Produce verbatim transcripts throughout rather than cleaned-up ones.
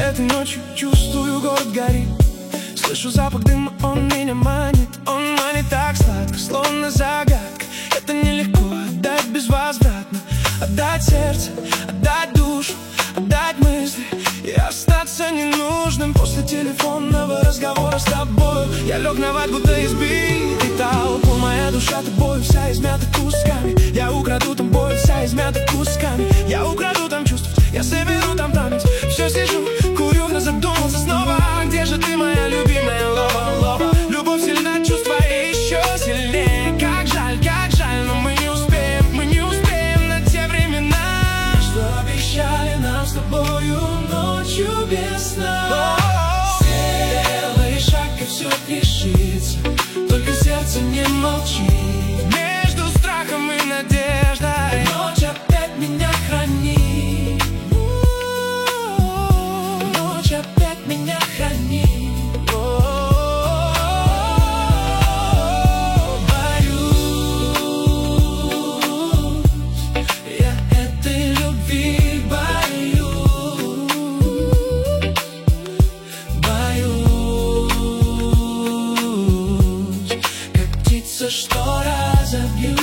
Этой ночью чувствую, город горит. Слышу запах дыма, он меня манит. Он манит так сладко, словно загадка. Это нелегко отдать безвозвратно. Отдать сердце, отдать душу, отдать мысли и остаться ненужным. После телефонного разговора с тобою я лег на ват, будто избитый толпу. Моя душа тобою вся измята кусками. Я украду там боль, вся измята кусками. Я украду там чувств, я соберу там память. Все сижу, курю, но задумался снова. Где же ты, моя любимая лова-лова? Любовь сильна, чувства еще сильнее. Как жаль, как жаль, но мы не успеем, мы не успеем на те времена, что обещали нам с тобою ночью без сна. Сделай шаг, и все решится, только сердце не молчит. Между страхом и надеждой ночь опять меня хранит. Ночь опять меня хранит. Что разобьюсь.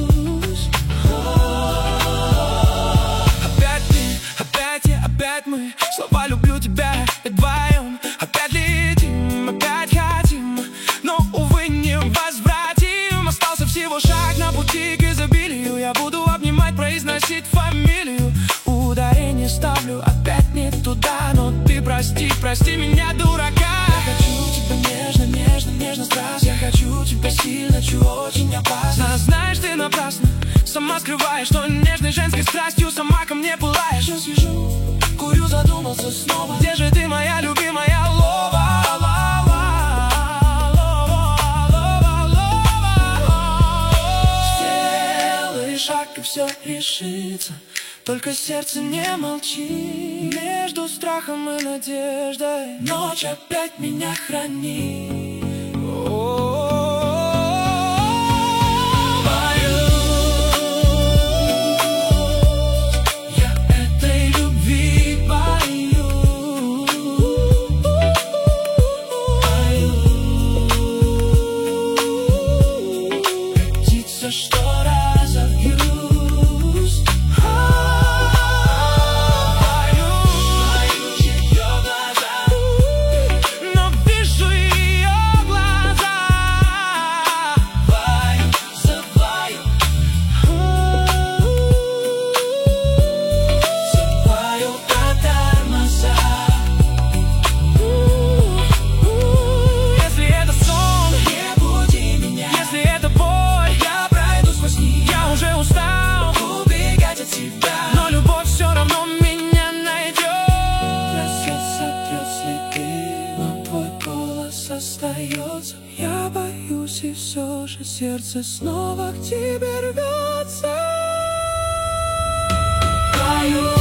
Опять ты, опять я, опять мы. Слова «люблю тебя» и вдвоем. Опять летим, опять хотим, но, увы, не возвратим. Остался всего шаг на пути к изобилию. Я буду обнимать, произносить фамилию. Ударение ставлю опять не туда, но ты прости, прости меня, дурака. Я хочу тебя нежно, нежно, нежно, страстно. Я хочу тебя сильно, чего очень опасно. А знаешь, ты напрасно сама скрываешь, что нежной женской страстью сама ко мне пылаешь. Я сижу, курю, задумался снова. Где же ты, моя любимая лова? Сделай шаг, и все решится, только сердце не молчит. Между страхом и надеждой ночь опять меня хранит. Что разобьюсь. Боюсь ее глаза, но вижу ее глаза. Боюсь, забываю, забываю про тормоза. Если это сон, не буди меня. Если это боль, я уже устал убегать от тебя, но любовь все равно меня найдет. Рассвет сотрет следы, но твой голос остается. Я боюсь, и все же сердце снова к тебе рвется. Боюсь.